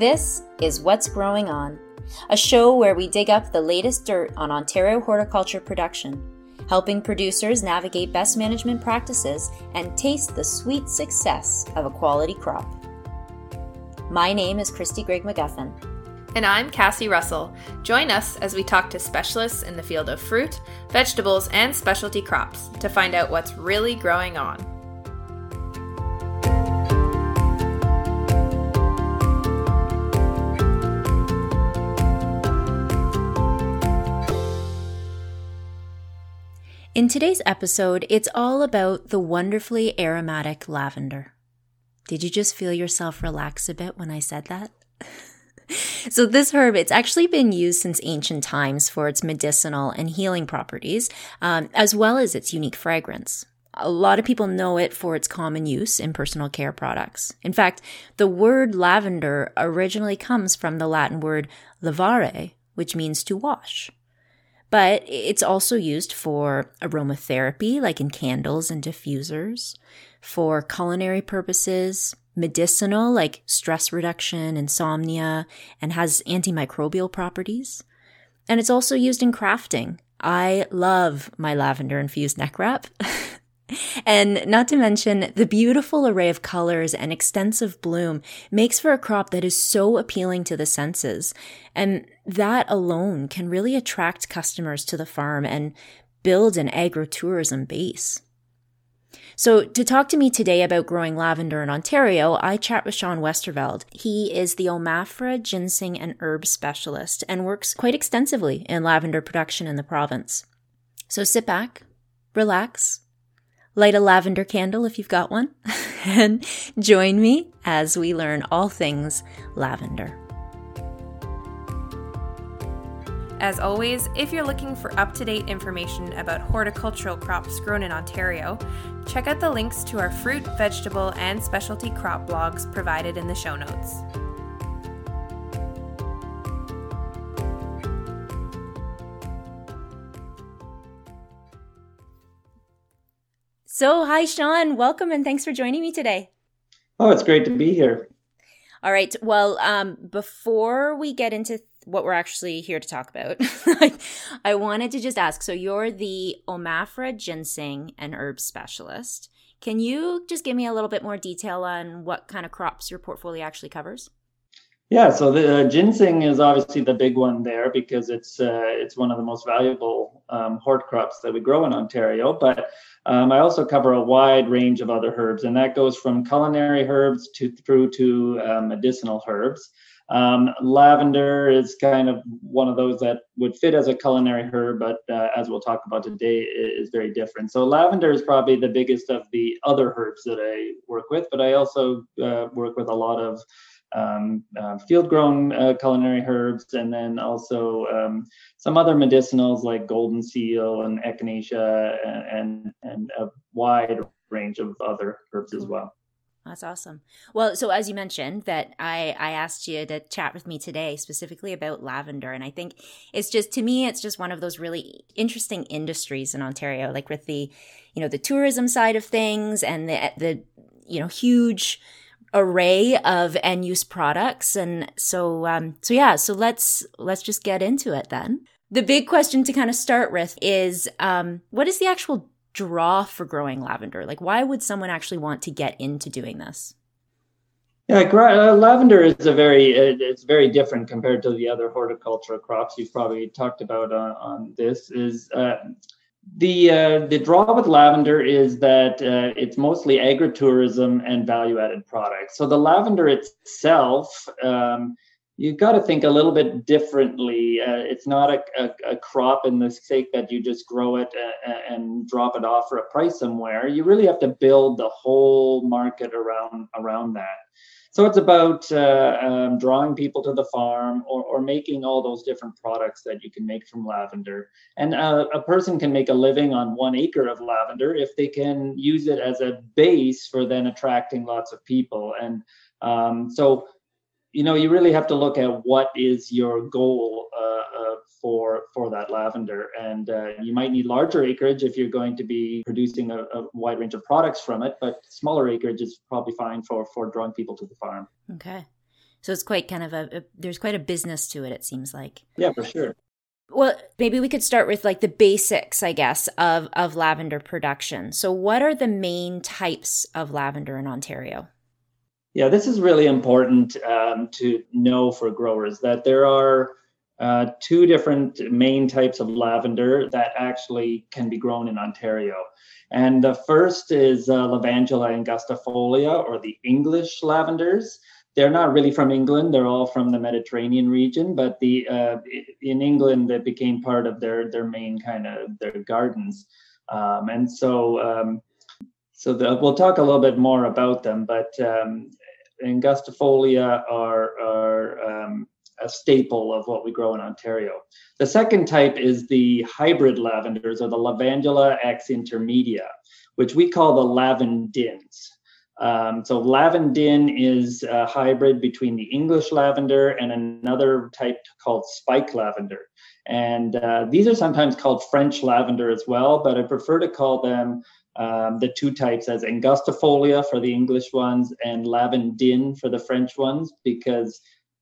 This is What's Growing On, a show where we dig up the latest dirt on Ontario horticulture production, helping producers navigate best management practices and taste the sweet success of a quality crop. My name is Christy Greg McGuffin. And I'm Cassie Russell. Join us as we talk to specialists in the field of fruit, vegetables, and specialty crops to find out what's really growing on. In today's episode, it's all about the wonderfully aromatic lavender. Did you just feel yourself relax a bit when I said that? So this herb, it's actually been used since ancient times for its medicinal and healing properties, as well as its unique fragrance. A lot of people know it for its common use in personal care products. In fact, the word lavender originally comes from the Latin word lavare, which means to wash. But it's also used for aromatherapy, like in candles and diffusers, for culinary purposes, medicinal, like stress reduction, insomnia, and has antimicrobial properties. And it's also used in crafting. I love my lavender-infused neck wrap. And not to mention, the beautiful array of colors and extensive bloom makes for a crop that is so appealing to the senses. And that alone can really attract customers to the farm and build an agritourism base. So to talk to me today about growing lavender in Ontario, I chat with Sean Westerveld. He is the Omafra ginseng and herb specialist and works quite extensively in lavender production in the province. So sit back, relax, light a lavender candle if you've got one, and join me as we learn all things lavender. As always, if you're looking for up-to-date information about horticultural crops grown in Ontario, check out the links to our fruit, vegetable, and specialty crop blogs provided in the show notes. So, hi, Sean. Welcome and thanks for joining me today. Oh, it's great to be here. All right. Well, before we get into what we're actually here to talk about, I wanted to just ask, so you're the Omafra ginseng and herb specialist. Can you just give me a little bit more detail on what kind of crops your portfolio actually covers? Yeah, so the ginseng is obviously the big one there because it's one of the most valuable hort crops that we grow in Ontario. But I also cover a wide range of other herbs, and that goes from culinary herbs through to medicinal herbs. Lavender is kind of one of those that would fit as a culinary herb, but as we'll talk about today, is very different. So lavender is probably the biggest of the other herbs that I work with, but I also work with a lot of field-grown culinary herbs, and then also some other medicinals like golden seal and echinacea, and a wide range of other herbs as well. That's awesome. Well, so as you mentioned that I asked you to chat with me today specifically about lavender. And I think it's just, to me, it's just one of those really interesting industries in Ontario, like with the, the tourism side of things and the huge array of end use products. And so let's just get into it then. The big question to kind of start with is, what is the actual draw for growing lavender? Like, why would someone actually want to get into doing this? Yeah, lavender is it's very different compared to the other horticultural crops you've probably talked about on this. Is the draw with lavender is that it's mostly agritourism and value-added products. So the lavender itself, you've got to think a little bit differently. It's not a crop in the sake that you just grow it and drop it off for a price somewhere. You really have to build the whole market around that. So it's about drawing people to the farm or making all those different products that you can make from lavender. And a person can make a living on 1 acre of lavender if they can use it as a base for then attracting lots of people. And so you really have to look at what is your goal for that lavender. And you might need larger acreage if you're going to be producing a wide range of products from it, but smaller acreage is probably fine for drawing people to the farm. Okay. So it's quite kind of there's quite a business to it seems like. Yeah, for sure. Well, maybe we could start with like the basics, I guess, of lavender production. So what are the main types of lavender in Ontario? Yeah, this is really important to know for growers, that there are two different main types of lavender that actually can be grown in Ontario. And the first is Lavandula angustifolia, or the English lavenders. They're not really from England; they're all from the Mediterranean region. But in England, that became part of their main kind of their gardens, and so. We'll talk a little bit more about them, but angustifolia are a staple of what we grow in Ontario. The second type is the hybrid lavenders, or the Lavandula X intermedia, which we call the lavandins. So lavandin is a hybrid between the English lavender and another type called spike lavender. And these are sometimes called French lavender as well, but I prefer to call them the two types as angustifolia for the English ones and lavandin for the French ones, because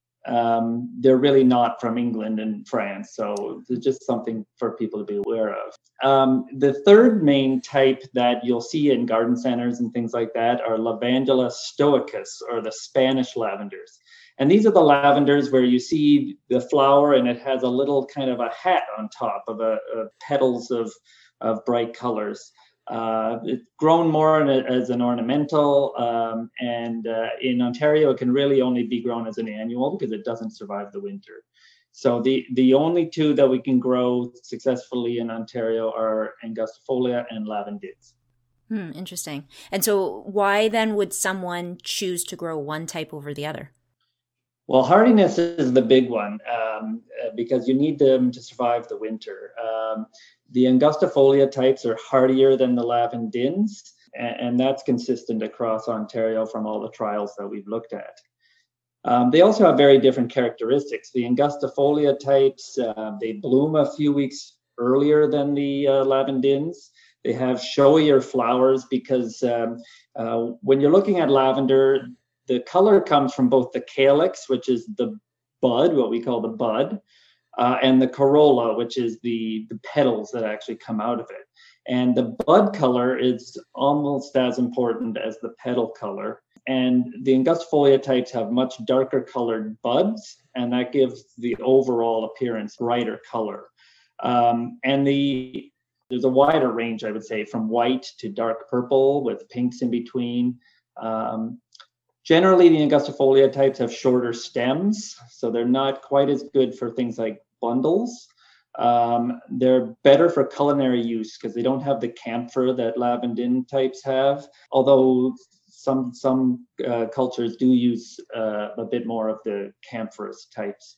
they're really not from England and France. So it's just something for people to be aware of. The third main type that you'll see in garden centers and things like that are Lavandula stoicus, or the Spanish lavenders. And these are the lavenders where you see the flower and it has a little kind of a hat on top of petals of bright colors. It's grown more as an ornamental, and in Ontario, it can really only be grown as an annual because it doesn't survive the winter. So the only two that we can grow successfully in Ontario are angustifolia and lavandins. Interesting. And so why then would someone choose to grow one type over the other? Well, hardiness is the big one, because you need them to survive the winter. The angustifolia types are hardier than the lavandins, and that's consistent across Ontario from all the trials that we've looked at. They also have very different characteristics. The angustifolia types, they bloom a few weeks earlier than the lavandins. They have showier flowers because when you're looking at lavender, the color comes from both the calyx, which is the bud, what we call the bud, and the corolla, which is the petals that actually come out of it. And the bud color is almost as important as the petal color. And the angustifolia types have much darker colored buds, and that gives the overall appearance brighter color. And there's a wider range, I would say, from white to dark purple with pinks in between. Generally, the angustifolia types have shorter stems, so they're not quite as good for things like bundles. They're better for culinary use because they don't have the camphor that lavandin types have, although some cultures do use a bit more of the camphorous types.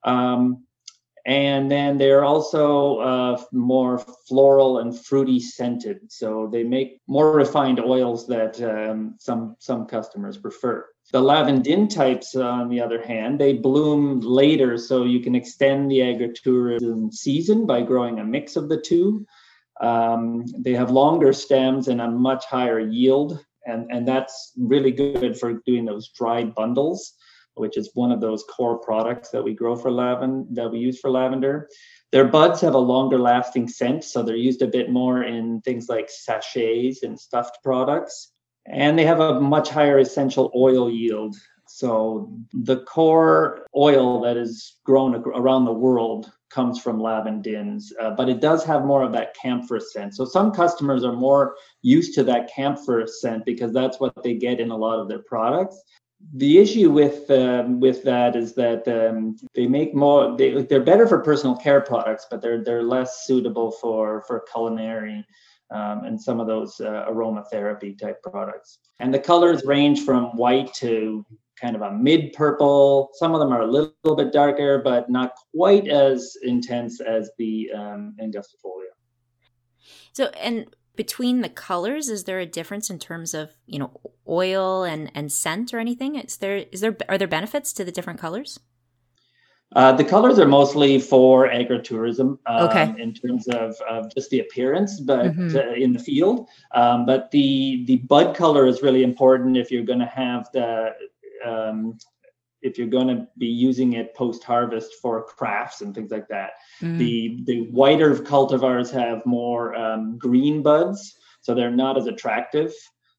And then they're also more floral and fruity scented. So they make more refined oils that some customers prefer. The lavandin types, on the other hand, they bloom later, so you can extend the agritourism season by growing a mix of the two. They have longer stems and a much higher yield, and that's really good for doing those dried bundles, which is one of those core products that we grow for that we use for lavender. Their buds have a longer lasting scent, so they're used a bit more in things like sachets and stuffed products. And they have a much higher essential oil yield. So the core oil that is grown around the world comes from lavandins, but it does have more of that camphor scent. So some customers are more used to that camphor scent because that's what they get in a lot of their products. The issue with that is that they make more. They're better for personal care products, but they're less suitable for culinary and some of those aromatherapy type products. And the colors range from white to kind of a mid purple. Some of them are a little bit darker, but not quite as intense as the angustifolia. So, and between the colors, is there a difference in terms of, oil and scent or anything? Are there benefits to the different colors? The colors are mostly for agritourism, okay, in terms of just the appearance, but in the field. But the bud color is really important if you're going to have if you're going to be using it post-harvest for crafts and things like that. The whiter cultivars have more green buds, so they're not as attractive.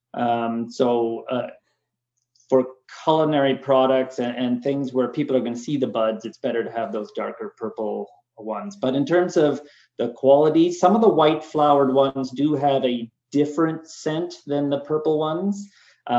For culinary products and things where people are going to see the buds, it's better to have those darker purple ones. But in terms of the quality, some of the white flowered ones do have a different scent than the purple ones.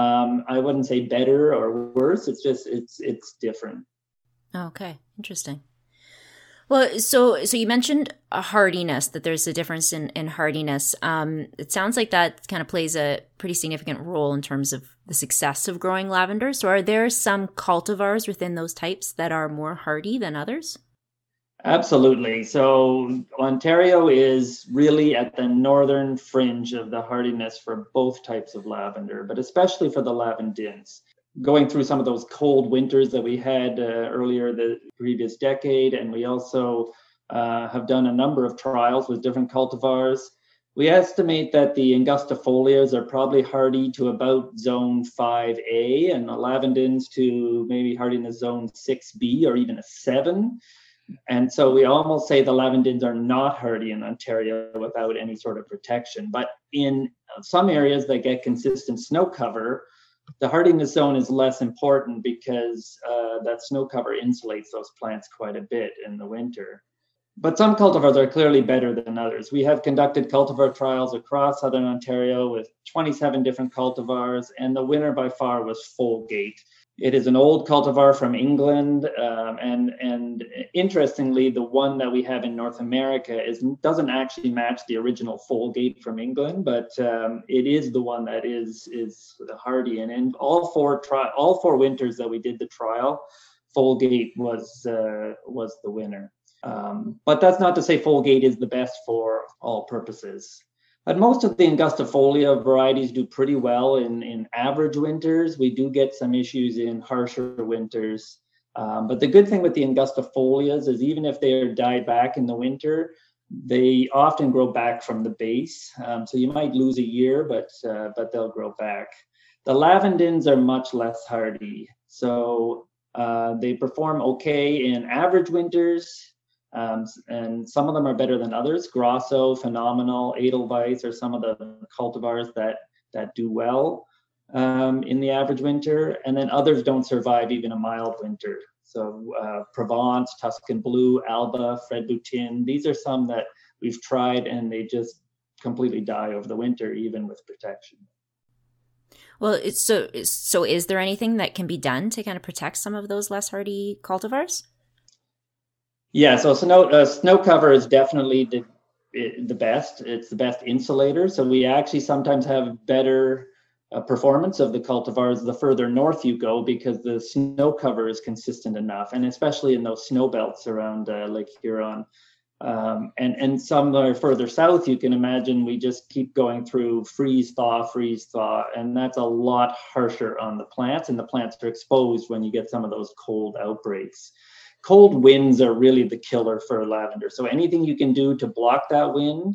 I wouldn't say better or worse. It's just it's different. Okay, interesting. Well, so you mentioned a hardiness, that there's a difference in hardiness. It sounds like that kind of plays a pretty significant role in terms of the success of growing lavender. So are there some cultivars within those types that are more hardy than others? Absolutely. So Ontario is really at the northern fringe of the hardiness for both types of lavender, but especially for the lavandins. Going through some of those cold winters that we had earlier the previous decade, and we also have done a number of trials with different cultivars. We estimate that the angustifolias are probably hardy to about zone 5A, and the lavandins to maybe hardiness zone 6B or even a 7. And so we almost say the lavandins are not hardy in Ontario without any sort of protection. But in some areas that get consistent snow cover, the hardiness zone is less important because that snow cover insulates those plants quite a bit in the winter. But some cultivars are clearly better than others. We have conducted cultivar trials across Southern Ontario with 27 different cultivars, and the winner by far was Folgate. It is an old cultivar from England, and interestingly, the one that we have in North America doesn't actually match the original Folgate from England, but it is the one that is the hardy. And in all four winters that we did the trial, Folgate was the winner. But that's not to say Folgate is the best for all purposes. But most of the angustifolia varieties do pretty well in average winters. We do get some issues in harsher winters. But the good thing with the angustifolias is even if they are died back in the winter, they often grow back from the base. So you might lose a year, but they'll grow back. The lavandins are much less hardy. So they perform okay in average winters. And some of them are better than others. Grosso, Phenomenal, Edelweiss are some of the cultivars that do well in the average winter. And then others don't survive even a mild winter. So Provence, Tuscan Blue, Alba, Fred Boutin, these are some that we've tried and they just completely die over the winter, even with protection. Well, so is there anything that can be done to kind of protect some of those less hardy cultivars? Yeah, so snow cover is definitely the best. It's the best insulator. So we actually sometimes have better performance of the cultivars the further north you go because the snow cover is consistent enough, and especially in those snow belts around Lake Huron. And some are further south, you can imagine we just keep going through freeze, thaw, and that's a lot harsher on the plants, and the plants are exposed when you get some of those cold outbreaks. Cold winds are really the killer for lavender. So anything you can do to block that wind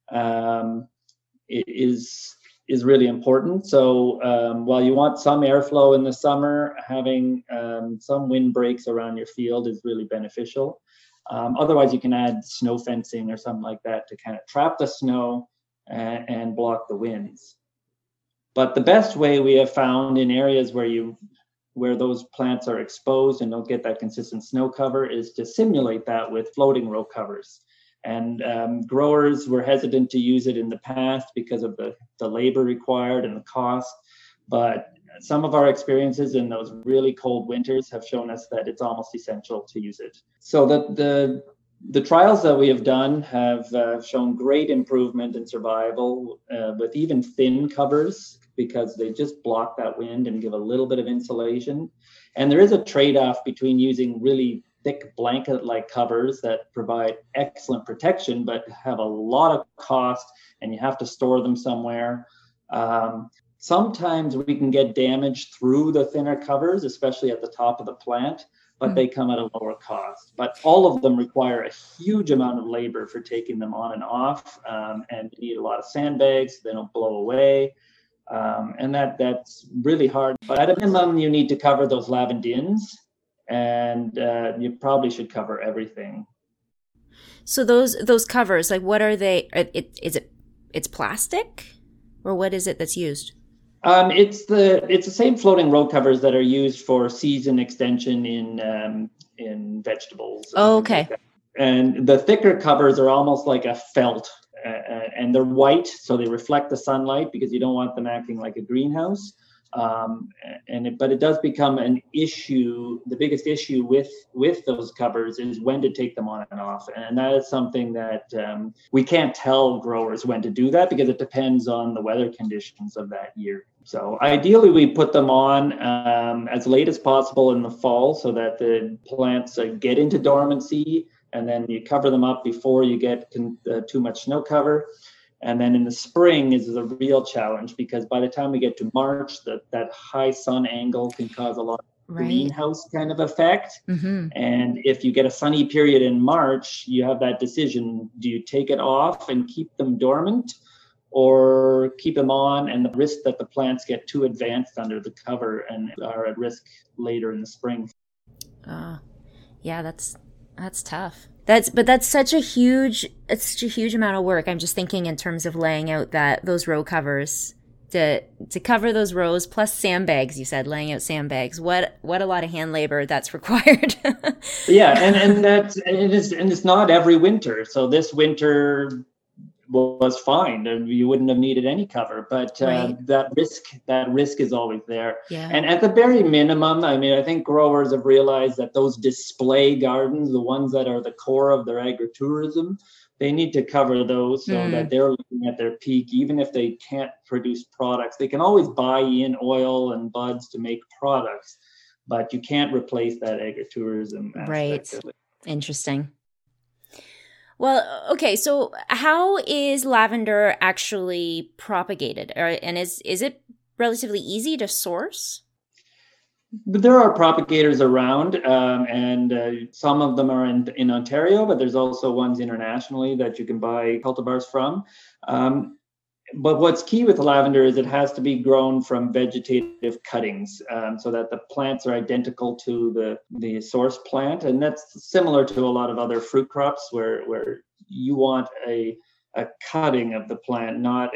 is really important. So while you want some airflow in the summer, having some wind breaks around your field is really beneficial. Otherwise, you can add snow fencing or something like that to kind of trap the snow and block the winds. But the best way we have found in areas where those plants are exposed and don't get that consistent snow cover is to simulate that with floating row covers. And growers were hesitant to use it in the past because of the labor required and the cost. But some of our experiences in those really cold winters have shown us that it's almost essential to use it. So the trials that we have done have shown great improvement in survival with even thin covers, because they just block that wind and give a little bit of insulation. And there is a trade-off between using really thick blanket-like covers that provide excellent protection, but have a lot of cost and you have to store them somewhere. Sometimes we can get damage through the thinner covers, especially at the top of the plant, but they come at a lower cost. But all of them require a huge amount of labor for taking them on and off, and you need a lot of sandbags, so they don't blow away. And that's really hard. But at a minimum, you need to cover those lavandins. and you probably should cover everything. So those covers, like, what are they? It's plastic, or what is it that's used? It's the same floating row covers that are used for season extension in vegetables. Oh, okay. Like that. And the thicker covers are almost like a felt, and they're white, so they reflect the sunlight because you don't want them acting like a greenhouse. But it does become an issue. The biggest issue with those covers is when to take them on and off, and that is something that we can't tell growers when to do that because it depends on the weather conditions of that year. So ideally, we put them on as late as possible in the fall so that the plants get into dormancy, and then you cover them up before you get too much snow cover. And then in the spring is a real challenge because by the time we get to March, that high sun angle can cause a lot of greenhouse kind of effect. Mm-hmm. And if you get a sunny period in March, you have that decision. Do you take it off and keep them dormant, or keep them on and the risk that the plants get too advanced under the cover and are at risk later in the spring? Yeah, that's tough. That's such a huge amount of work. I'm just thinking in terms of laying out those row covers to cover those rows, plus sandbags. You said laying out sandbags. What a lot of hand labor that's required. Yeah, and it's not every winter. So this winter was fine, and you wouldn't have needed any cover, but that risk is always there. Yeah. And at the very minimum, I mean, I think growers have realized that those display gardens, the ones that are the core of their agritourism, they need to cover those so that they're looking at their peak. Even if they can't produce products, they can always buy in oil and buds to make products, but you can't replace that agritourism aspect of it. Interesting. Well, okay, so how is lavender actually propagated? And is it relatively easy to source? But there are propagators around, and some of them are in Ontario, but there's also ones internationally that you can buy cultivars from. But what's key with lavender is it has to be grown from vegetative cuttings, so that the plants are identical to the source plant. And that's similar to a lot of other fruit crops where you want a cutting of the plant, not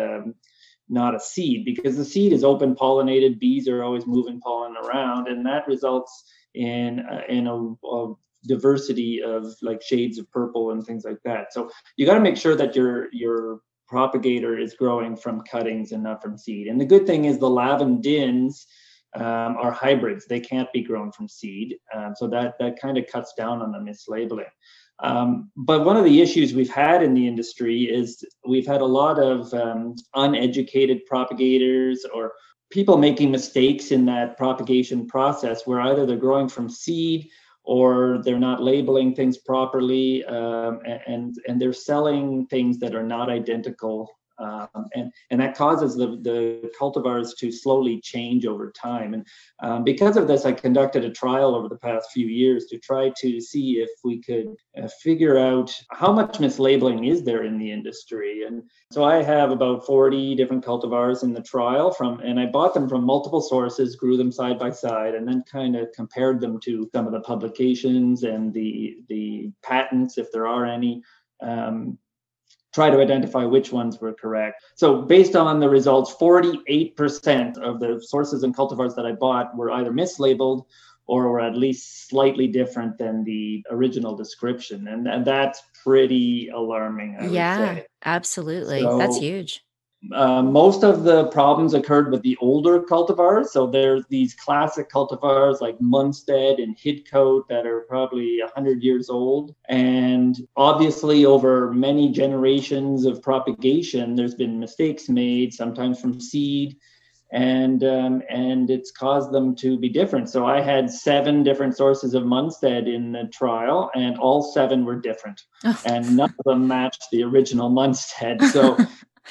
a seed, because the seed is open pollinated. Bees are always moving pollen around, and that results in a diversity of like shades of purple and things like that. So you got to make sure that your propagator is growing from cuttings and not from seed. And the good thing is the lavandins are hybrids. They can't be grown from seed. So that kind of cuts down on the mislabeling. But one of the issues we've had in the industry is we've had a lot of uneducated propagators or people making mistakes in that propagation process where either they're growing from seed or they're not labeling things properly, and they're selling things that are not identical. And that causes the cultivars to slowly change over time. And because of this, I conducted a trial over the past few years to try to see if we could figure out how much mislabeling is there in the industry. And so I have about 40 different cultivars in the trial and I bought them from multiple sources, grew them side by side, and then kind of compared them to some of the publications and the patents, if there are any. Try to identify which ones were correct. So based on the results, 48% of the sources and cultivars that I bought were either mislabeled or were at least slightly different than the original description. And that's pretty alarming, I would say. Absolutely. So, that's huge. Most of the problems occurred with the older cultivars. So there's these classic cultivars like Munstead and Hidcote that are probably 100 years old. And obviously over many generations of propagation, there's been mistakes made, sometimes from seed, and it's caused them to be different. So I had 7 different sources of Munstead in the trial, and all 7 were different. And none of them matched the original Munstead. So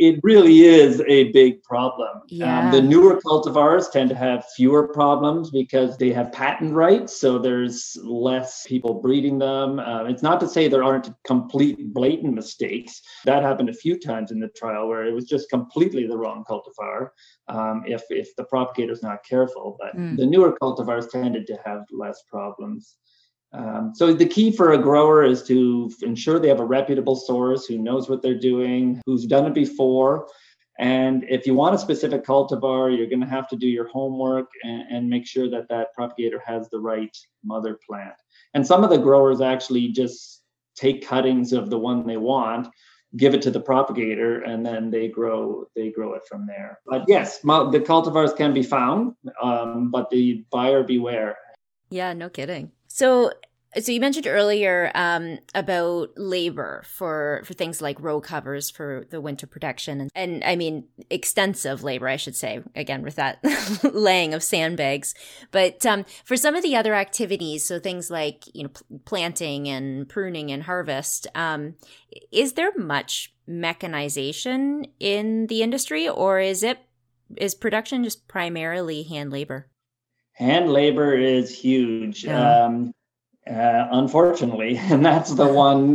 it really is a big problem. Yeah. The newer cultivars tend to have fewer problems because they have patent rights, so there's less people breeding them. It's not to say there aren't complete blatant mistakes. That happened a few times in the trial where it was just completely the wrong cultivar if the propagator's not careful. But the newer cultivars tended to have less problems. So the key for a grower is to ensure they have a reputable source who knows what they're doing, who's done it before. And if you want a specific cultivar, you're going to have to do your homework and make sure that that propagator has the right mother plant. And some of the growers actually just take cuttings of the one they want, give it to the propagator, and then they grow it from there. But yes, the cultivars can be found, but the buyer beware. Yeah, no kidding. So you mentioned earlier about labor for things like row covers for the winter protection, and I mean extensive labor, I should say, again with that laying of sandbags. But for some of the other activities, so things like planting and pruning and harvest, is there much mechanization in the industry, or is production just primarily hand labor? Hand labor is huge, unfortunately, and that's the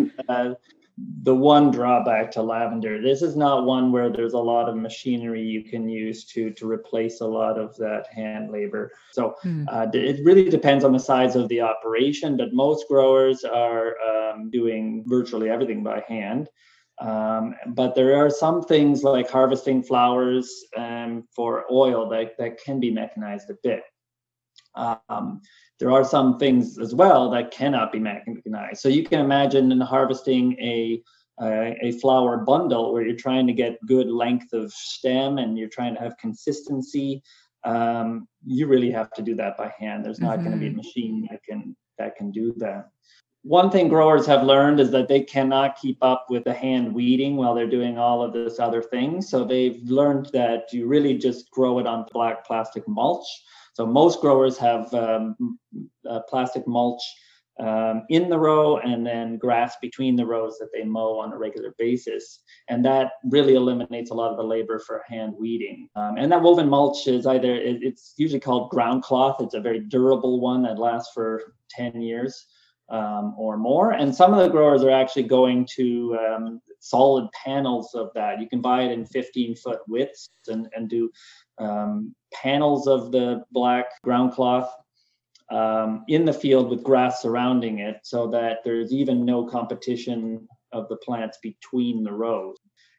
one drawback to lavender. This is not one where there's a lot of machinery you can use to replace a lot of that hand labor. So it really depends on the size of the operation, but most growers are doing virtually everything by hand. But there are some things like harvesting flowers for oil that can be mechanized a bit. There are some things as well that cannot be mechanized. So you can imagine in harvesting a flower bundle where you're trying to get good length of stem and you're trying to have consistency. You really have to do that by hand. There's not going to be a machine that can do that. One thing growers have learned is that they cannot keep up with the hand weeding while they're doing all of this other things. So they've learned that you really just grow it on black plastic mulch. So most growers have plastic mulch in the row and then grass between the rows that they mow on a regular basis. And that really eliminates a lot of the labor for hand weeding. And that woven mulch is it's usually called ground cloth. It's a very durable one that lasts for 10 years or more. And some of the growers are actually going to solid panels of that. You can buy it in 15-foot widths and do panels of the black ground cloth in the field with grass surrounding it so that there's even no competition of the plants between the rows.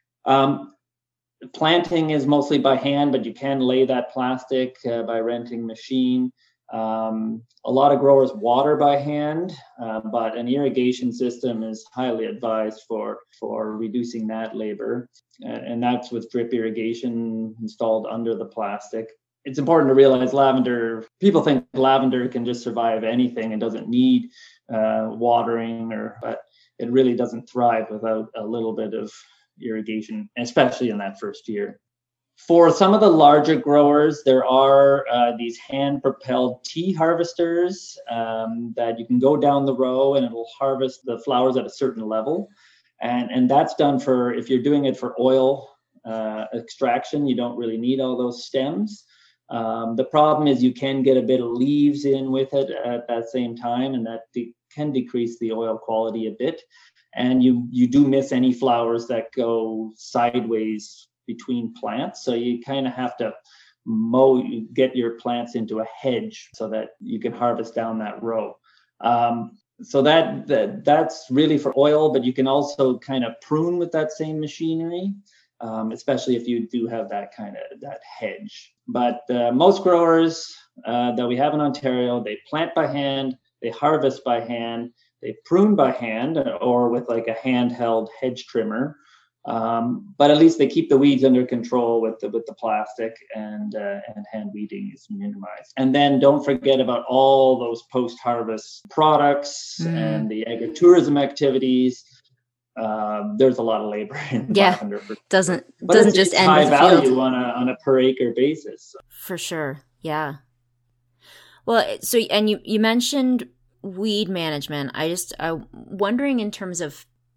Planting is mostly by hand, but you can lay that plastic by renting machine. A lot of growers water by hand, but an irrigation system is highly advised for reducing that labor. And that's with drip irrigation installed under the plastic. It's important to realize people think lavender can just survive anything and doesn't need watering, but it really doesn't thrive without a little bit of irrigation, especially in that first year. For some of the larger growers, there are these hand-propelled tea harvesters that you can go down the row and it will harvest the flowers at a certain level. And that's done for, if you're doing it for oil extraction, you don't really need all those stems. The problem is you can get a bit of leaves in with it at that same time, and that can decrease the oil quality a bit. And you do miss any flowers that go sideways between plants. So you kind of have to get your plants into a hedge so that you can harvest down that row. So that's really for oil, but you can also kind of prune with that same machinery, especially if you do have that hedge. But most growers that we have in Ontario, they plant by hand, they harvest by hand, they prune by hand or with like a handheld hedge trimmer. But at least they keep the weeds under control with the plastic, and hand weeding is minimized. And then don't forget about all those post-harvest products and the agritourism activities. There's a lot of labor in lavender. Doesn't it's just end high with the value field. on a per acre basis. For sure, yeah. Well, so and you mentioned weed management. I'm wondering in terms of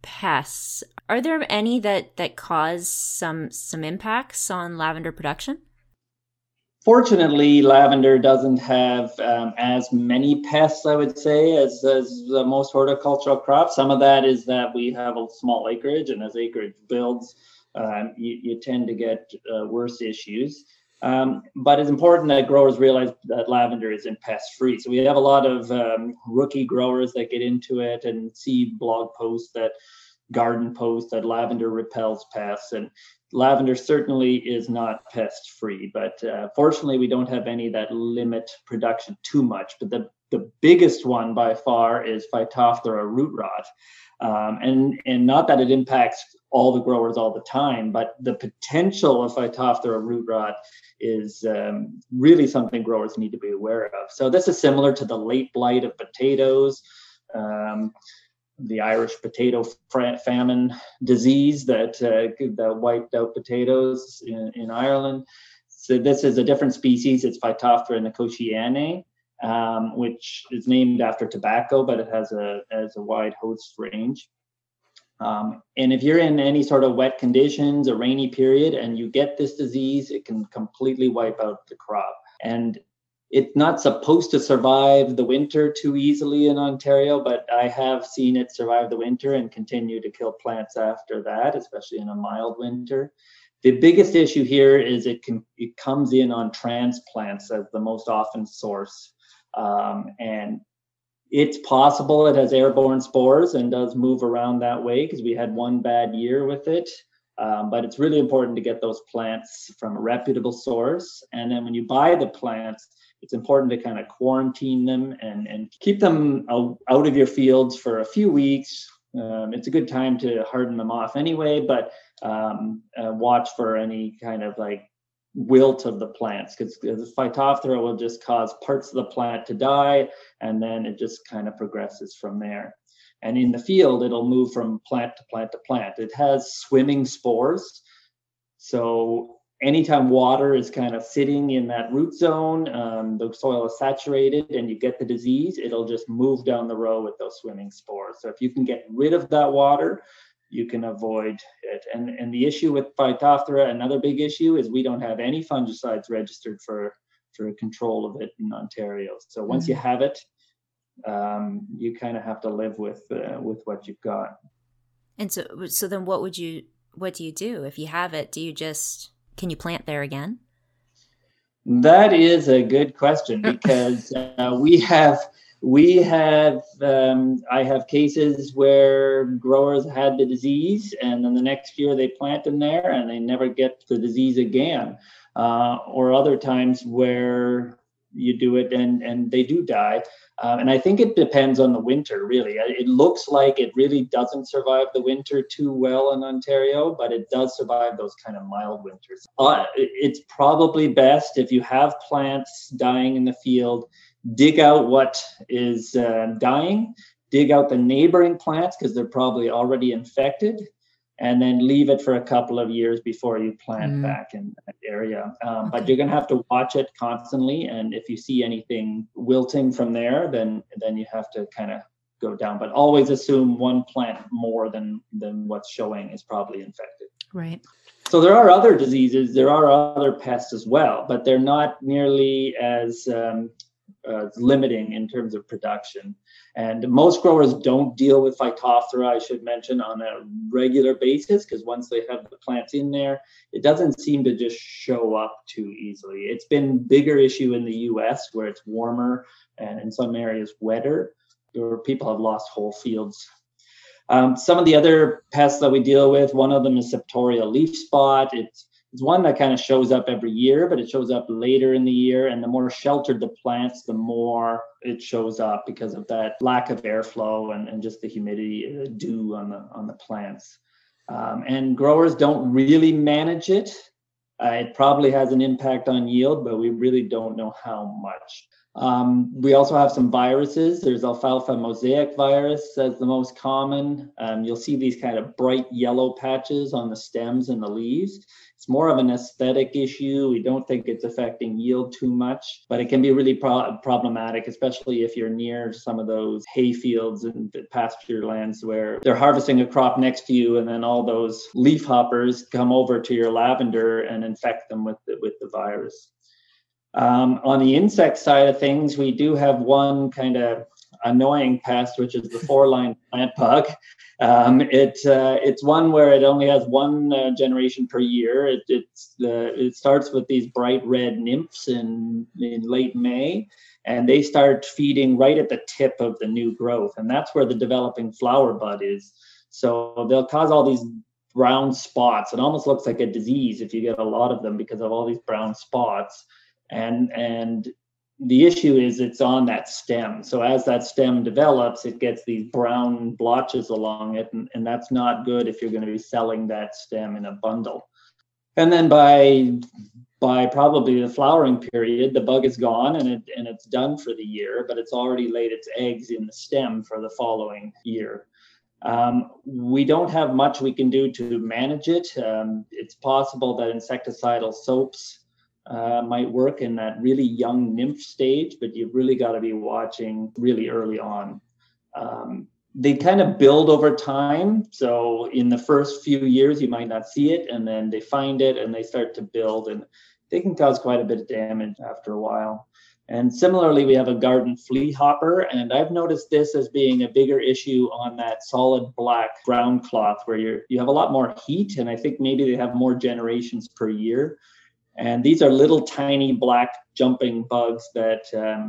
pests, are there any that cause some impacts on lavender production? Fortunately, lavender doesn't have as many pests, I would say, as most horticultural crops. Some of that is that we have a small acreage, and as acreage builds, you tend to get worse issues. But it's important that growers realize that lavender isn't pest-free. So we have a lot of rookie growers that get into it and see blog posts garden posts that lavender repels pests, and lavender certainly is not pest-free, but fortunately we don't have any that limit production too much. But the biggest one by far is Phytophthora root rot. And not that it impacts all the growers all the time, but the potential of Phytophthora root rot is really something growers need to be aware of. So this is similar to the late blight of potatoes, the Irish potato famine disease that wiped out potatoes in Ireland. So this is a different species. It's Phytophthora nicotianae, which is named after tobacco, but it has a wide host range. And if you're in any sort of wet conditions, a rainy period, and you get this disease, it can completely wipe out the crop. And it's not supposed to survive the winter too easily in Ontario, but I have seen it survive the winter and continue to kill plants after that, especially in a mild winter. The biggest issue here is it comes in on transplants as the most often source. And it's possible it has airborne spores and does move around that way, because we had one bad year with it. But it's really important to get those plants from a reputable source. And then when you buy the plants, it's important to kind of quarantine them and keep them out of your fields for a few weeks. It's a good time to harden them off anyway, but watch for any kind of like wilt of the plants, because Phytophthora will just cause parts of the plant to die, and then it just kind of progresses from there. And in the field, it'll move from plant to plant to plant. It has swimming spores. So anytime water is kind of sitting in that root zone, the soil is saturated and you get the disease, it'll just move down the row with those swimming spores. So if you can get rid of that water, you can avoid it. And the issue with Phytophthora, another big issue, is we don't have any fungicides registered for control of it in Ontario. So once you have it, you kind of have to live with what you've got. And so then what do you do if you have it? Can you plant there again? That is a good question, because I have cases where growers had the disease and then the next year they plant in there and they never get the disease again. Or other times where you do it and they do die. And I think it depends on the winter, really. It looks like it really doesn't survive the winter too well in Ontario, but it does survive those kind of mild winters. It's probably best, if you have plants dying in the field, dig out what is dying, dig out the neighboring plants because they're probably already infected, and then leave it for a couple of years before you plant back in that area. But you're going to have to watch it constantly. And if you see anything wilting from there, then you have to kind of go down. But always assume one plant more than what's showing is probably infected. Right. So there are other diseases, there are other pests as well, but they're not nearly as limiting in terms of production. And most growers don't deal with Phytophthora, I should mention, on a regular basis, because once they have the plants in there, it doesn't seem to just show up too easily. It's been a bigger issue in the US, where it's warmer and in some areas wetter, where people have lost whole fields. Some of the other pests that we deal with, one of them is septorial leaf spot. It's one that kind of shows up every year, but it shows up later in the year. And the more sheltered the plants, the more it shows up because of that lack of airflow and just the humidity, dew on the plants. And growers don't really manage it. It probably has an impact on yield, but we really don't know how much. We also have some viruses. There's alfalfa mosaic virus as the most common. You'll see these kind of bright yellow patches on the stems and the leaves. It's more of an aesthetic issue. We don't think it's affecting yield too much, but it can be really problematic, especially if you're near some of those hay fields and pasture lands where they're harvesting a crop next to you, and then all those leaf hoppers come over to your lavender and infect them with the virus. On the insect side of things, we do have one kind of annoying pest, which is the four-line plant bug. It's one where it only has one generation per year. It starts with these bright red nymphs in late May, and they start feeding right at the tip of the new growth, and that's where the developing flower bud is. So they'll cause all these brown spots. It almost looks like a disease if you get a lot of them because of all these brown spots. And the issue is it's on that stem. So as that stem develops, it gets these brown blotches along it, and that's not good if you're going to be selling that stem in a bundle. And then by probably the flowering period, the bug is gone and it's done for the year, but it's already laid its eggs in the stem for the following year. We don't have much we can do to manage it. It's possible that insecticidal soaps might work in that really young nymph stage, but you've really got to be watching really early on. They kind of build over time. So in the first few years, you might not see it, and then they find it and they start to build, and they can cause quite a bit of damage after a while. And similarly, we have a garden flea hopper, and I've noticed this as being a bigger issue on that solid black ground cloth where you have a lot more heat, and I think maybe they have more generations per year. And these are little tiny black jumping bugs that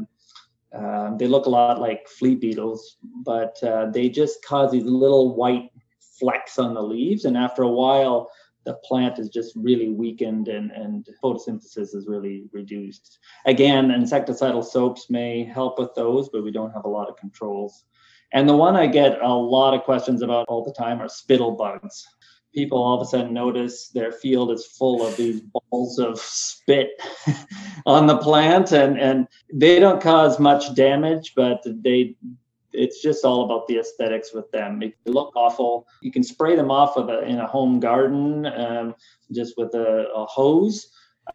they look a lot like flea beetles, but they just cause these little white flecks on the leaves. And after a while, the plant is just really weakened and photosynthesis is really reduced. Again, insecticidal soaps may help with those, but we don't have a lot of controls. And the one I get a lot of questions about all the time are spittle bugs. People all of a sudden notice their field is full of these balls of spit on the plant, and they don't cause much damage, but it's just all about the aesthetics with them. They look awful. You can spray them off in a home garden, just with a hose,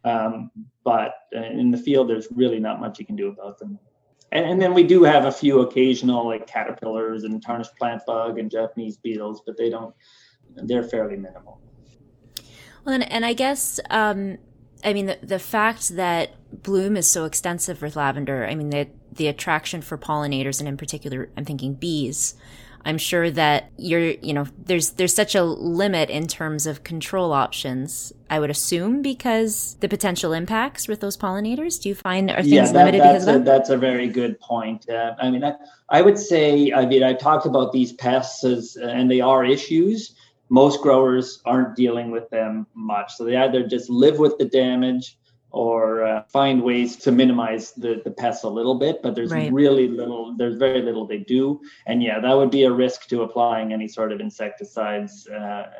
but in the field, there's really not much you can do about them. And then we do have a few occasional like caterpillars and tarnished plant bug and Japanese beetles, but they're fairly minimal. Well, and I guess, the fact that bloom is so extensive with lavender, the attraction for pollinators, and in particular, I'm thinking bees, I'm sure that there's such a limit in terms of control options, I would assume, because the potential impacts with those pollinators. Do you find, are things limited because of that? That's a very good point. I would say, I talked about these pests and they are issues. Most growers aren't dealing with them much. So they either just live with the damage or find ways to minimize the pests a little bit, but there's very little they do. And yeah, that would be a risk to applying any sort of insecticides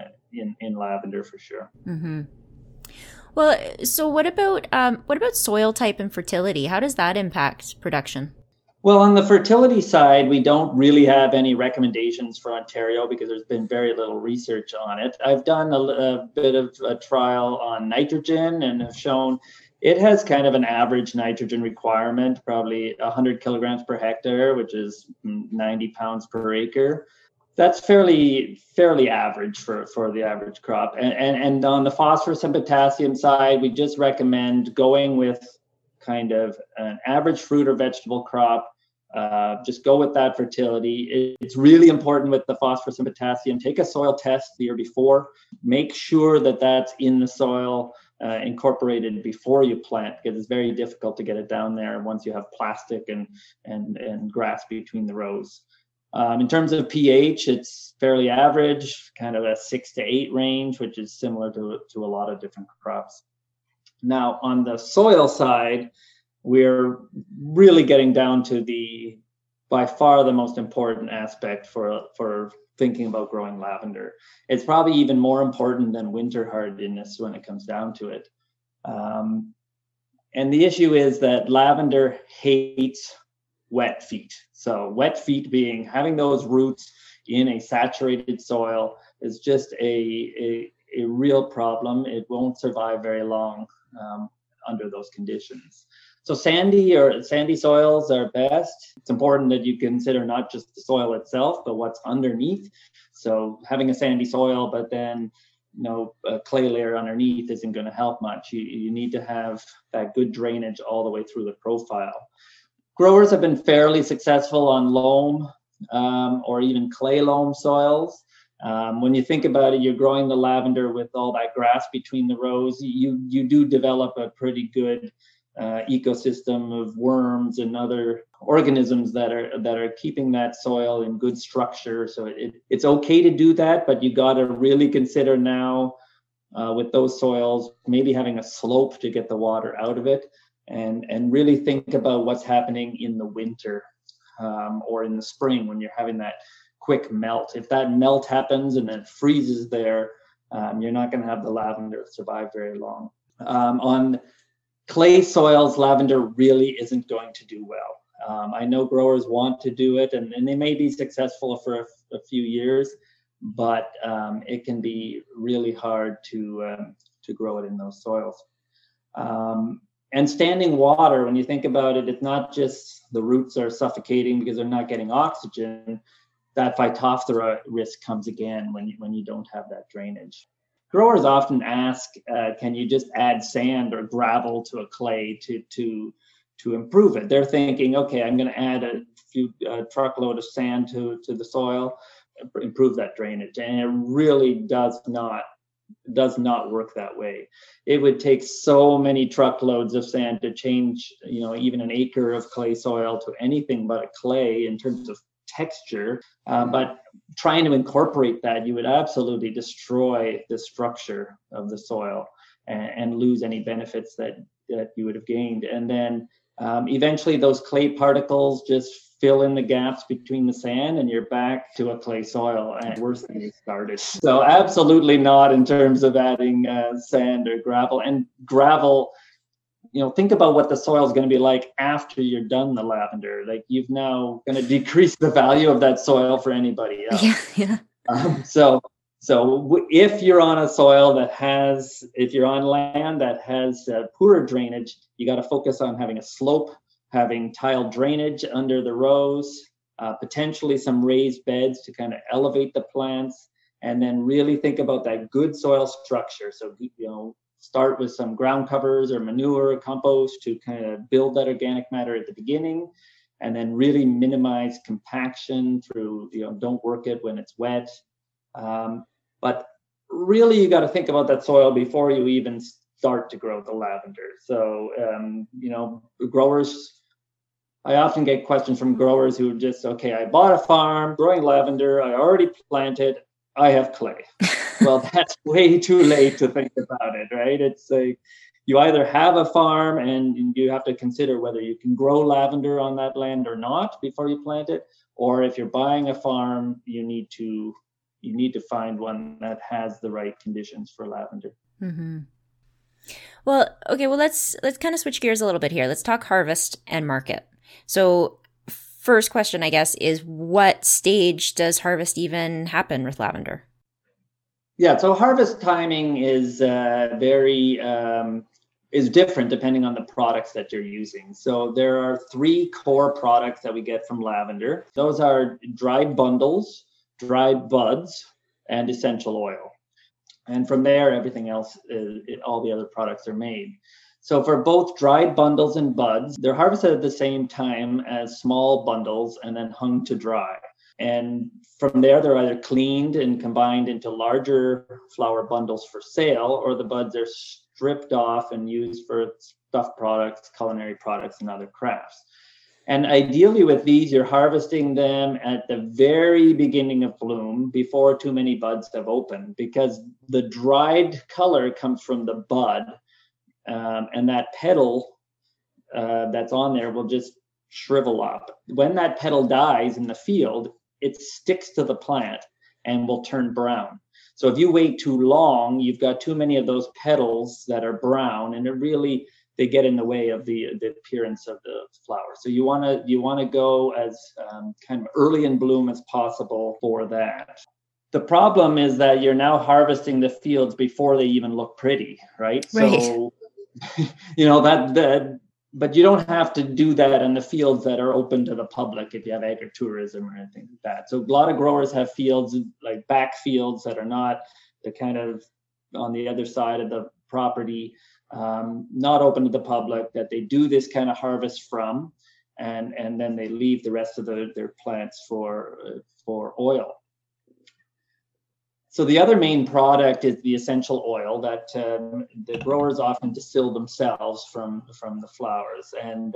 in lavender for sure. Mm-hmm. Well, so what about soil type and fertility? How does that impact production? Well, on the fertility side, we don't really have any recommendations for Ontario because there's been very little research on it. I've done a bit of a trial on nitrogen and have shown it has kind of an average nitrogen requirement, probably 100 kilograms per hectare, which is 90 pounds per acre. That's fairly average for the average crop. And on the phosphorus and potassium side, we just recommend going with kind of an average fruit or vegetable crop. Just go with that fertility. It's really important with the phosphorus and potassium. Take a soil test the year before. Make sure that that's in the soil, incorporated before you plant, because it's very difficult to get it down there once you have plastic and grass between the rows. In terms of pH, it's fairly average, kind of a 6 to 8 range, which is similar to a lot of different crops. Now, on the soil side, we're really getting down to by far the most important aspect for thinking about growing lavender. It's probably even more important than winter hardiness when it comes down to it. And the issue is that lavender hates wet feet. So wet feet being having those roots in a saturated soil is just a real problem. It won't survive very long under those conditions. So sandy soils are best. It's important that you consider not just the soil itself, but what's underneath. So having a sandy soil, but then a clay layer underneath isn't going to help much. You need to have that good drainage all the way through the profile. Growers have been fairly successful on loam or even clay loam soils. When you think about it, you're growing the lavender with all that grass between the rows. You do develop a pretty good ecosystem of worms and other organisms that are keeping that soil in good structure. So it's okay to do that, but you got to really consider now with those soils, maybe having a slope to get the water out of it, and really think about what's happening in the winter or in the spring when you're having that quick melt. If that melt happens and then freezes there, you're not going to have the lavender survive very long. On clay soils, lavender really isn't going to do well. I know growers want to do it, and they may be successful for a few years, but it can be really hard to grow it in those soils. And standing water, when you think about it, it's not just the roots are suffocating because they're not getting oxygen. That Phytophthora risk comes again when you don't have that drainage. Growers often ask, can you just add sand or gravel to a clay to improve it? They're thinking, okay, I'm going to add a few truckload of sand to the soil, improve that drainage. And it really does not work that way. It would take so many truckloads of sand to change, even an acre of clay soil to anything but a clay in terms of texture. But trying to incorporate that, you would absolutely destroy the structure of the soil and lose any benefits that you would have gained. And then eventually those clay particles just fill in the gaps between the sand and you're back to a clay soil and worse than you started. So absolutely not in terms of adding sand or gravel. And gravel, think about what the soil is going to be like after you're done the lavender. Like you've now going to decrease the value of that soil for anybody else. Yeah. So if you're on a soil if you're on land that has poorer drainage, you got to focus on having a slope, having tile drainage under the rows, potentially some raised beds to kind of elevate the plants, and then really think about that good soil structure. So, start with some ground covers or manure or compost to kind of build that organic matter at the beginning, and then really minimize compaction through, don't work it when it's wet. But really, you got to think about that soil before you even start to grow the lavender. So, growers, I often get questions from growers who just, okay, I bought a farm growing lavender, I already planted, I have clay. Well, that's way too late to think about it, right? It's like you either have a farm and you have to consider whether you can grow lavender on that land or not before you plant it, or if you're buying a farm, you need to find one that has the right conditions for lavender. Mm-hmm. Well, okay. Well, let's kind of switch gears a little bit here. Let's talk harvest and market. So, first question, I guess, is what stage does harvest even happen with lavender? Yeah, so harvest timing is is different depending on the products that you're using. So there are 3 core products that we get from lavender. Those are dried bundles, dried buds, and essential oil. And from there, everything else, all the other products are made. So for both dried bundles and buds, they're harvested at the same time as small bundles and then hung to dry. And from there, they're either cleaned and combined into larger flower bundles for sale, or the buds are stripped off and used for stuff products, culinary products, and other crafts. And ideally with these, you're harvesting them at the very beginning of bloom before too many buds have opened, because the dried color comes from the bud, and that petal that's on there will just shrivel up. When that petal dies in the field, it sticks to the plant and will turn brown. So if you wait too long, you've got too many of those petals that are brown, and they get in the way of the appearance of the flower. So you want to go as kind of early in bloom as possible for that. The problem is that you're now harvesting the fields before they even look pretty, right? So, but you don't have to do that in the fields that are open to the public if you have agritourism or anything like that. So a lot of growers have fields like back fields that are not the kind of on the other side of the property, not open to the public, that they do this kind of harvest from, and then they leave the rest of their plants for oil. So the other main product is the essential oil that the growers often distill themselves from the flowers. And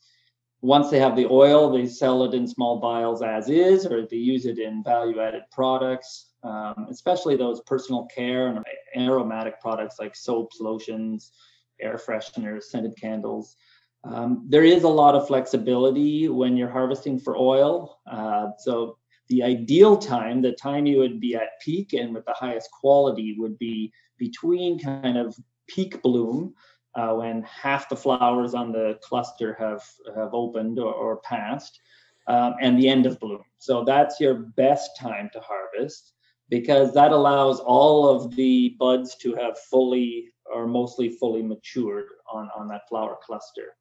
once they have the oil, they sell it in small vials as is, or they use it in value-added products, especially those personal care and aromatic products like soaps, lotions, air fresheners, scented candles. There is a lot of flexibility when you're harvesting for oil. So the ideal time, the time you would be at peak and with the highest quality, would be between kind of peak bloom, when half the flowers on the cluster have opened or passed, and the end of bloom. So that's your best time to harvest, because that allows all of the buds to have fully or mostly fully matured on that flower cluster.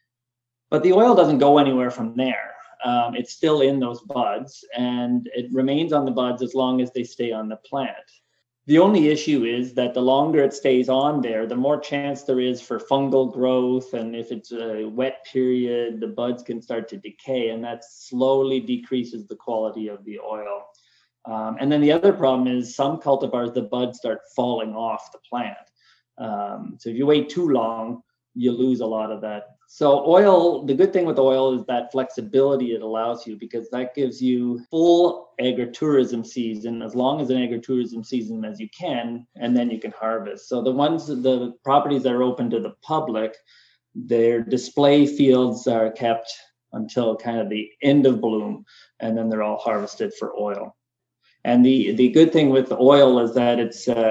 But the oil doesn't go anywhere from there. It's still in those buds, and it remains on the buds as long as they stay on the plant. The only issue is that the longer it stays on there, the more chance there is for fungal growth, and if it's a wet period, the buds can start to decay, and that slowly decreases the quality of the oil. And then the other problem is some cultivars, the buds start falling off the plant. So if you wait too long, you lose a lot of that. So oil, the good thing with oil is that flexibility it allows you, because that gives you full agritourism season, as long as an agritourism season as you can, and then you can harvest. So the properties that are open to the public, their display fields are kept until kind of the end of bloom, and then they're all harvested for oil. And the good thing with the oil is that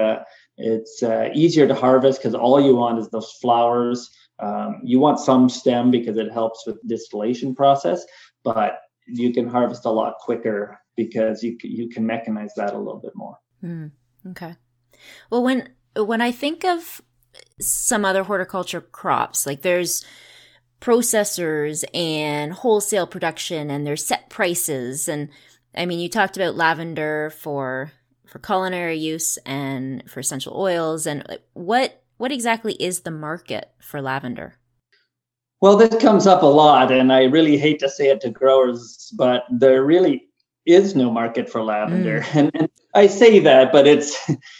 it's easier to harvest, because all you want is those flowers. You want some stem because it helps with distillation process, but you can harvest a lot quicker because you can mechanize that a little bit more. Okay. Well, when I think of some other horticulture crops, like there's processors and wholesale production, and there's set prices, and I mean, you talked about lavender for culinary use and for essential oils, and what exactly is the market for lavender? Well, this comes up a lot, and I really hate to say it to growers, but there really is no market for lavender. And I say that, but it's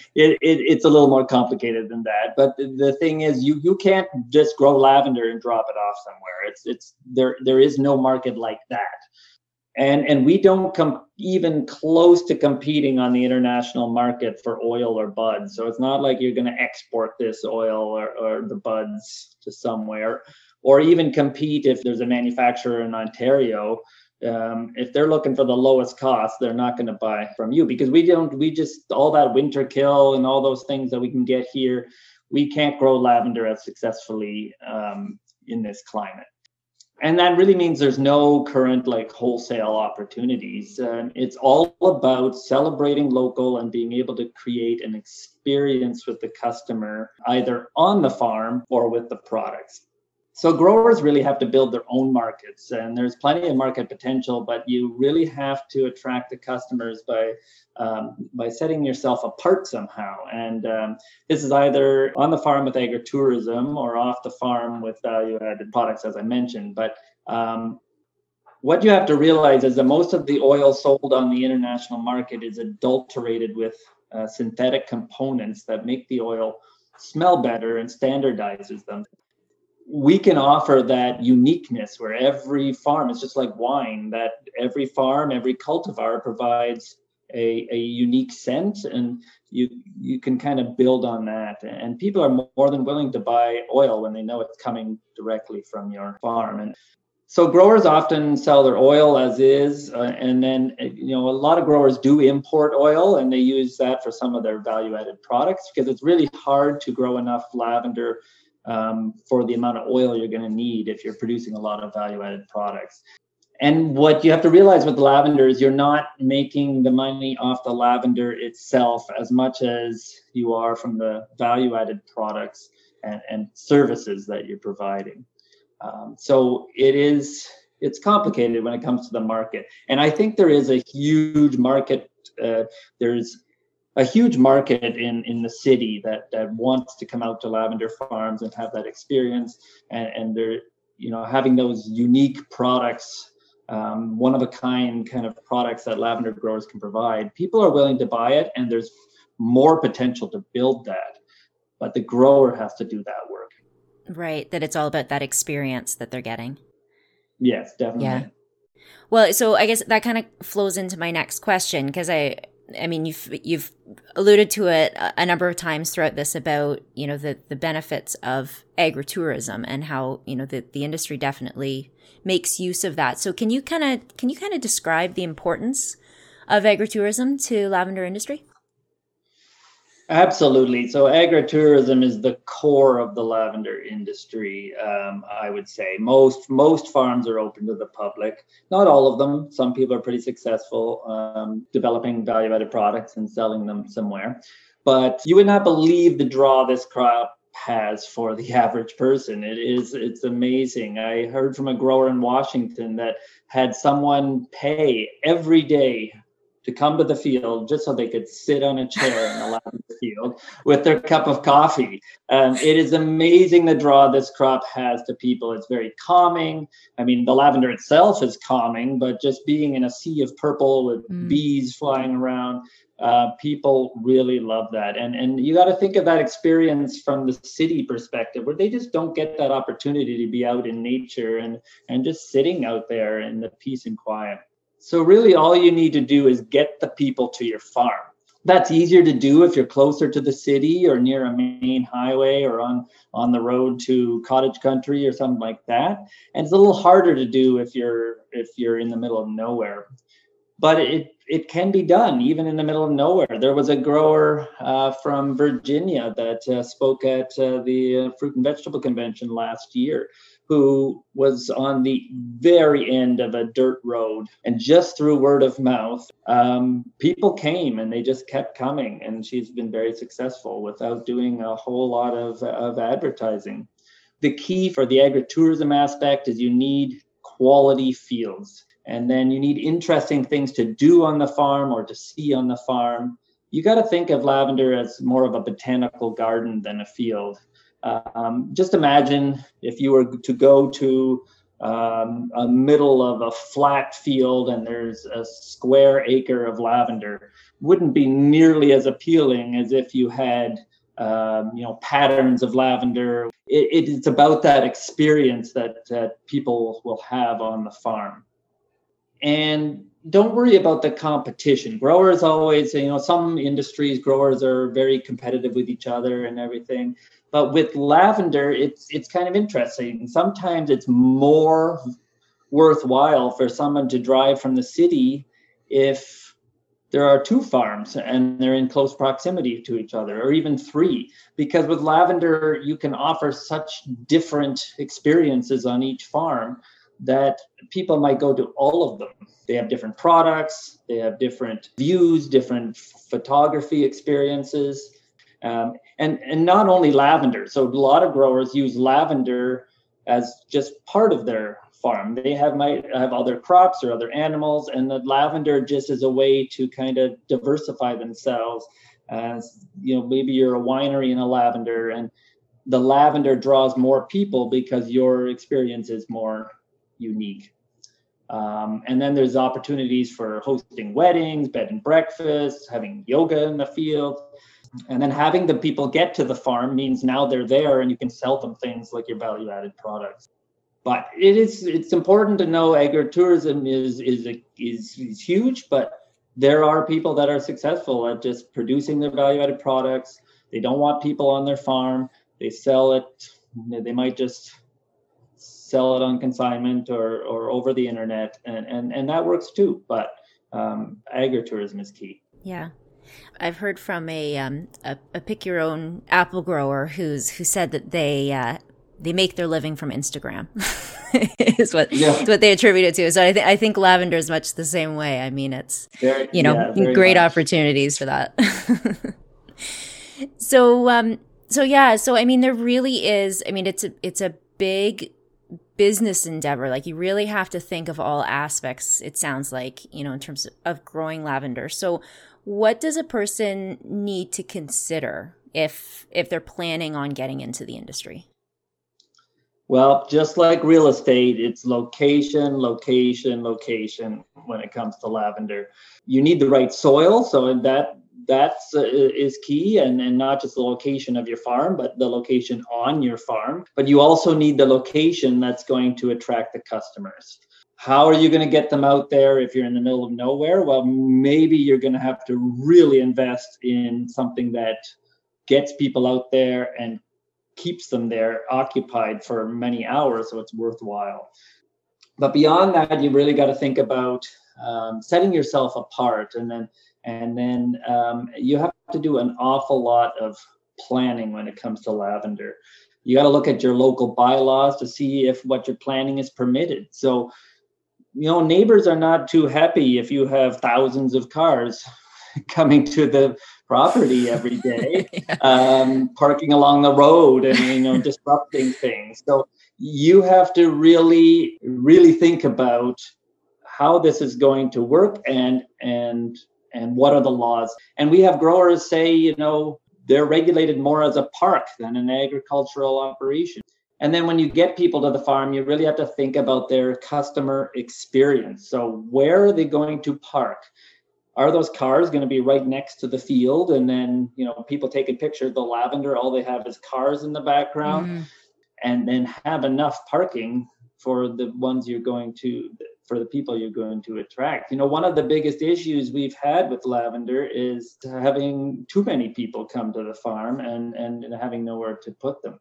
a little more complicated than that. But the thing is, you can't just grow lavender and drop it off somewhere. There is no market like that. And we don't come even close to competing on the international market for oil or buds. So it's not like you're going to export this oil or the buds to somewhere, or even compete if there's a manufacturer in Ontario. If they're looking for the lowest cost, they're not going to buy from you, because we just all that winter kill and all those things that we can get here, we can't grow lavender as successfully in this climate. And that really means there's no current like wholesale opportunities. It's all about celebrating local and being able to create an experience with the customer, either on the farm or with the products. So growers really have to build their own markets, and there's plenty of market potential, but you really have to attract the customers by setting yourself apart somehow. And this is either on the farm with agritourism or off the farm with value-added products, as I mentioned. But what you have to realize is that most of the oil sold on the international market is adulterated with synthetic components that make the oil smell better and standardizes them. We can offer that uniqueness where every farm is just like wine, that every farm, every cultivar provides a unique scent, and you can kind of build on that. And people are more than willing to buy oil when they know it's coming directly from your farm. And so growers often sell their oil as is, and then a lot of growers do import oil, and they use that for some of their value-added products, because it's really hard to grow enough lavender for the amount of oil you're going to need if you're producing a lot of value-added products. And what you have to realize with lavender is you're not making the money off the lavender itself as much as you are from the value-added products and services that you're providing. So it's complicated when it comes to the market. And I think there is a huge market. There's a huge market in the city that wants to come out to lavender farms and have that experience. And they're, having those unique products, one of a kind products that lavender growers can provide. People are willing to buy it, and there's more potential to build that. But the grower has to do that work. Right. That it's all about that experience that they're getting. Yes, definitely. Yeah. Well, so I guess that kind of flows into my next question, because I mean, you've alluded to it a number of times throughout this about, the benefits of agritourism and how, the industry definitely makes use of that. So can you kind of describe the importance of agritourism to lavender industry? Absolutely. So agritourism is the core of the lavender industry. I would say most farms are open to the public. Not all of them. Some people are pretty successful developing value-added products and selling them somewhere. But you would not believe the draw this crop has for the average person. It's amazing. I heard from a grower in Washington that had someone pay every day to come to the field just so they could sit on a chair in the lavender field with their cup of coffee. It is amazing the draw this crop has to people. It's very calming. I mean, the lavender itself is calming, but just being in a sea of purple with bees flying around, people really love that. And you got to think of that experience from the city perspective, where they just don't get that opportunity to be out in nature and just sitting out there in the peace and quiet. So really all you need to do is get the people to your farm. That's easier to do if you're closer to the city or near a main highway or on the road to cottage country or something like that. And it's a little harder to do if you're in the middle of nowhere. But it can be done even in the middle of nowhere. There was a grower from Virginia that spoke at the Fruit and Vegetable Convention last year, who was on the very end of a dirt road, and just through word of mouth, people came and they just kept coming, and she's been very successful without doing a whole lot of advertising. The key for the agritourism aspect is you need quality fields, and then you need interesting things to do on the farm or to see on the farm. You got to think of lavender as more of a botanical garden than a field. Just imagine if you were to go to a middle of a flat field and there's a square acre of lavender. Wouldn't be nearly as appealing as if you had patterns of lavender. It's about that experience that people will have on the farm. And don't worry about the competition. Growers always, some industries, growers are very competitive with each other and everything. But with lavender, it's kind of interesting. Sometimes it's more worthwhile for someone to drive from the city if there are 2 farms and they're in close proximity to each other, or even 3. Because with lavender, you can offer such different experiences on each farm that people might go to all of them. They have different products, they have different views, different photography experiences. And not only lavender. So a lot of growers use lavender as just part of their farm. They might have other crops or other animals, and the lavender just is a way to kind of diversify themselves. As maybe you're a winery in a lavender, and the lavender draws more people because your experience is more unique. And then there's opportunities for hosting weddings, bed and breakfasts, having yoga in the field. And then having the people get to the farm means now they're there and you can sell them things like your value-added products. But it's important to know agritourism is huge, but there are people that are successful at just producing their value-added products. They don't want people on their farm. They sell it. They might just sell it on consignment or over the internet, and that works too. But agritourism is key. Yeah. I've heard from a pick your own apple grower who said that they make their living from Instagram. is what they attribute it to. So I think lavender is much the same way. I mean, it's great opportunities for that. So I mean, there really is. I mean, it's a big business endeavor. Like, you really have to think of all aspects, it sounds like, in terms of growing lavender. So what does a person need to consider if they're planning on getting into the industry? Well, just like real estate, it's location, location, location when it comes to lavender. You need the right soil, so that's is key, and not just the location of your farm, but the location on your farm. But you also need the location that's going to attract the customers. How are you going to get them out there if you're in the middle of nowhere? Well, maybe you're going to have to really invest in something that gets people out there and keeps them there occupied for many hours, so it's worthwhile. But beyond that, you really got to think about setting yourself apart, and then you have to do an awful lot of planning when it comes to lavender. You got to look at your local bylaws to see if what you're planting is permitted. So, neighbors are not too happy if you have thousands of cars coming to the property every day, parking along the road and disrupting things. So you have to really, really think about how this is going to work and what are the laws. And we have growers say, they're regulated more as a park than an agricultural operation. And then when you get people to the farm, you really have to think about their customer experience. So where are they going to park? Are those cars going to be right next to the field? And then, people taking pictures of the lavender, all they have is cars in the background, and then have enough parking for the people you're going to attract. One of the biggest issues we've had with lavender is having too many people come to the farm and having nowhere to put them.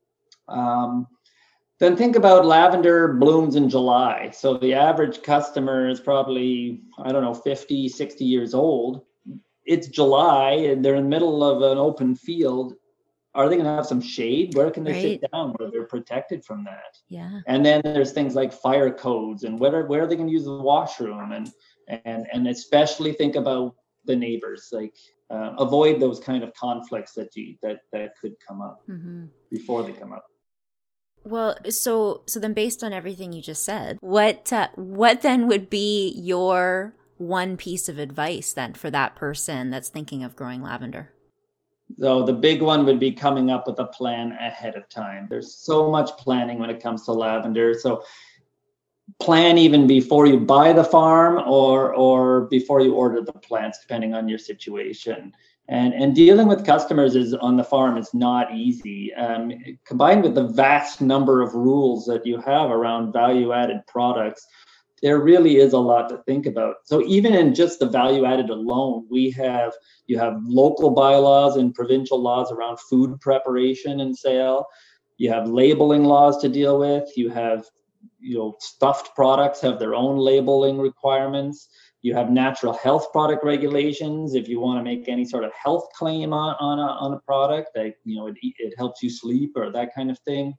Then think about lavender blooms in July. So the average customer is probably, 50, 60 years old. It's July and they're in the middle of an open field. Are they going to have some shade? Where can they sit down where they're protected from that? Yeah. And then there's things like fire codes and where are they going to use the washroom? And especially think about the neighbors, like avoid those kind of conflicts that could come up before they come up. Well, so then based on everything you just said, what then would be your one piece of advice then for that person that's thinking of growing lavender? So the big one would be coming up with a plan ahead of time. There's so much planning when it comes to lavender. So plan even before you buy the farm or before you order the plants, depending on your situation. And dealing with customers on the farm is not easy. Combined with the vast number of rules that you have around value-added products, there really is a lot to think about. So even in just the value-added alone, you have local bylaws and provincial laws around food preparation and sale. You have labeling laws to deal with. You have, stuffed products have their own labeling requirements. You have natural health product regulations. If you want to make any sort of health claim on a product, like it helps you sleep or that kind of thing.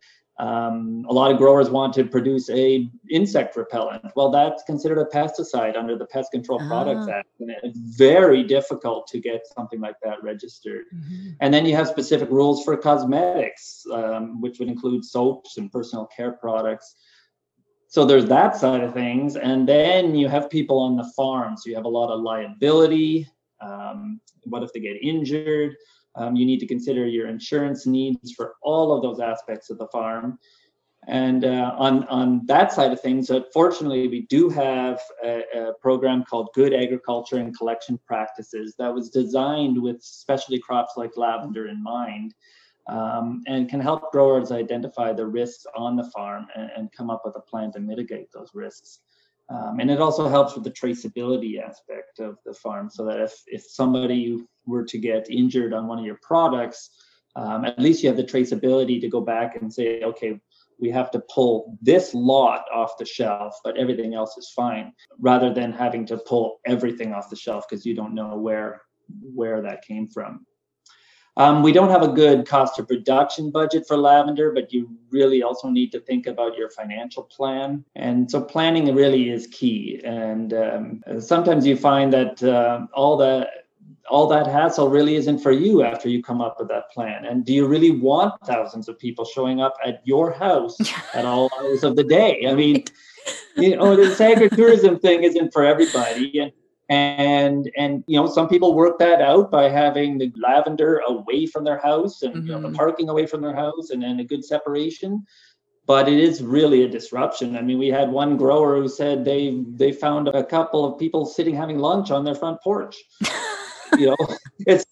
A lot of growers want to produce a insect repellent. Well, that's considered a pesticide under the Pest Control Products Act, and it's very difficult to get something like that registered. And then you have specific rules for cosmetics, which would include soaps and personal care products. So there's that side of things. And then you have people on the farm. So you have a lot of liability. What if they get injured? You need to consider your insurance needs for all of those aspects of the farm. And on that side of things, fortunately, we do have a program called Good Agriculture and Collection Practices that was designed with specialty crops like lavender in mind. And can help growers identify the risks on the farm and come up with a plan to mitigate those risks. And it also helps with the traceability aspect of the farm, so that if somebody were to get injured on one of your products, at least you have the traceability to go back and say, okay, we have to pull this lot off the shelf, but everything else is fine, rather than having to pull everything off the shelf because you don't know where where that came from. We don't have a good cost of production budget for lavender, but you really also need to think about your financial plan. And so planning really is key. And sometimes you find that all that hassle really isn't for you after you come up with that plan. And do you really want thousands of people showing up at your house at all hours of the day? I mean, the agritourism thing isn't for everybody. And some people work that out by having the lavender away from their house and the parking away from their house and a good separation. But it is really a disruption. I mean, we had one grower who said they found a couple of people sitting having lunch on their front porch. A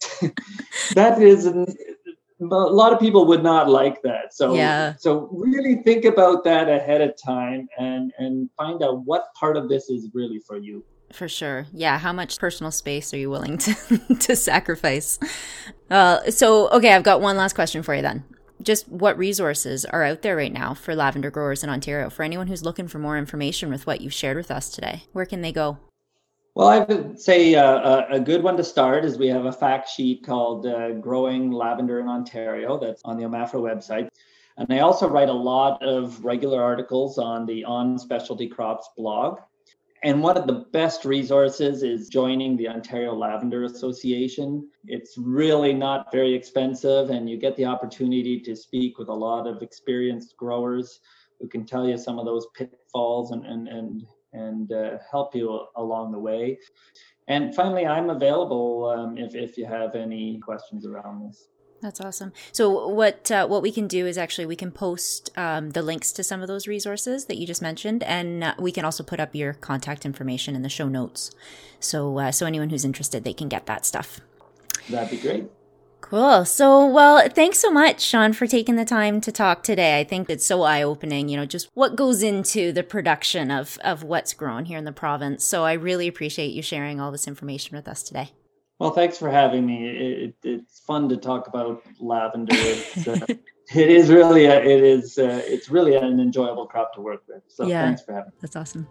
lot of people would not like that. So really think about that ahead of time and find out what part of this is really for you. For sure. Yeah. How much personal space are you willing to sacrifice? Okay, I've got one last question for you then. Just what resources are out there right now for lavender growers in Ontario? For anyone who's looking for more information with what you've shared with us today, where can they go? Well, I would say a good one to start is we have a fact sheet called Growing Lavender in Ontario that's on the OMAFRA website. And I also write a lot of regular articles on the On Specialty Crops blog. And one of the best resources is joining the Ontario Lavender Association. It's really not very expensive, and you get the opportunity to speak with a lot of experienced growers who can tell you some of those pitfalls and help you along the way. And finally, I'm available if you have any questions around this. That's awesome. So what we can do is actually we can post the links to some of those resources that you just mentioned, and we can also put up your contact information in the show notes. So anyone who's interested, they can get that stuff. That'd be great. Cool. So, thanks so much, Sean, for taking the time to talk today. I think it's so eye-opening, just what goes into the production of what's grown here in the province. So I really appreciate you sharing all this information with us today. Well, thanks for having me. It's fun to talk about lavender. It's really an enjoyable crop to work with. So Thanks for having me. That's awesome.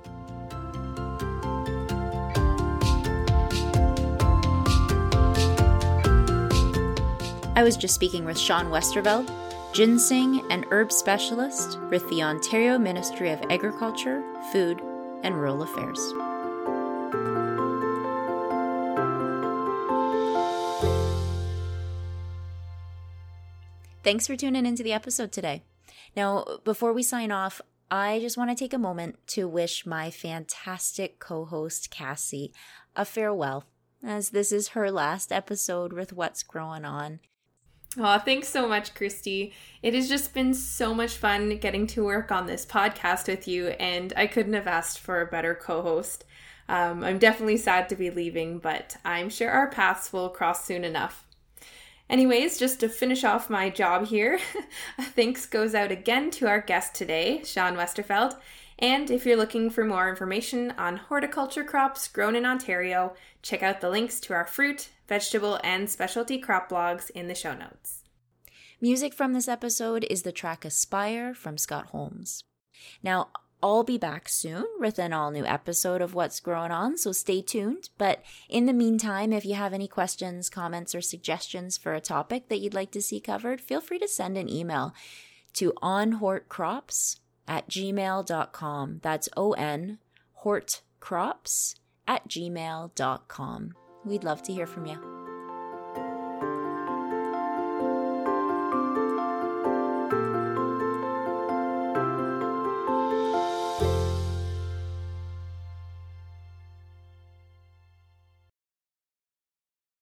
I was just speaking with Sean Westerveld, ginseng and herb specialist with the Ontario Ministry of Agriculture, Food and Rural Affairs. Thanks for tuning into the episode today. Now, before we sign off, I just want to take a moment to wish my fantastic co-host, Cassie, a farewell, as this is her last episode with What's Growing On. Oh, thanks so much, Christy. It has just been so much fun getting to work on this podcast with you, and I couldn't have asked for a better co-host. I'm definitely sad to be leaving, but I'm sure our paths will cross soon enough. Anyways, just to finish off my job here, thanks goes out again to our guest today, Sean Westerveld. And if you're looking for more information on horticulture crops grown in Ontario, check out the links to our fruit, vegetable, and specialty crop blogs in the show notes. Music from this episode is the track Aspire from Scott Holmes. Now, I'll be back soon with an all-new episode of What's Growing On, so stay tuned. But in the meantime, if you have any questions, comments, or suggestions for a topic that you'd like to see covered, feel free to send an email to onhortcrops@gmail.com. That's onhortcrops@gmail.com. We'd love to hear from you.